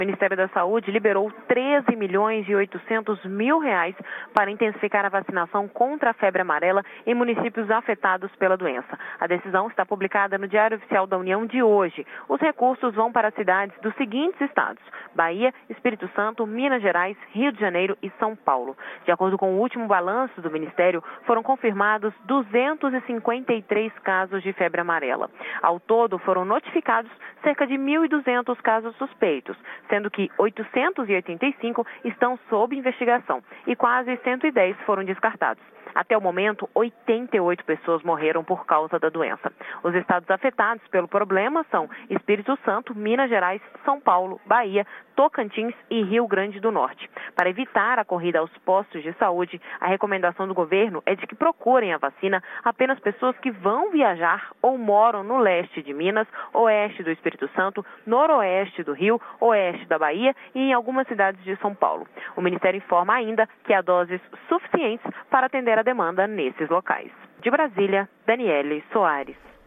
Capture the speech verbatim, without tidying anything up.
O Ministério da Saúde liberou treze milhões e oitocentos mil reais para intensificar a vacinação contra a febre amarela em municípios afetados pela doença. A decisão está publicada no Diário Oficial da União de hoje. Os recursos vão para cidades dos seguintes estados: Bahia, Espírito Santo, Minas Gerais, Rio de Janeiro e São Paulo. De acordo com o último balanço do Ministério, foram confirmados duzentos e cinquenta e três casos de febre amarela. Ao todo, foram notificados cerca de mil e duzentos casos suspeitos, sendo que oitocentos e oitenta e cinco estão sob investigação e quase cento e dez foram descartados. Até o momento, oitenta e oito pessoas morreram por causa da doença. Os estados afetados pelo problema são Espírito Santo, Minas Gerais, São Paulo, Bahia, Tocantins e Rio Grande do Norte. Para evitar a corrida aos postos de saúde, a recomendação do governo é de que procurem a vacina apenas pessoas que vão viajar ou moram no leste de Minas, oeste do Espírito Santo, noroeste do Rio, oeste da Bahia e em algumas cidades de São Paulo. O Ministério informa ainda que há doses suficientes para atender a demanda nesses locais. De Brasília, Daniele Soares.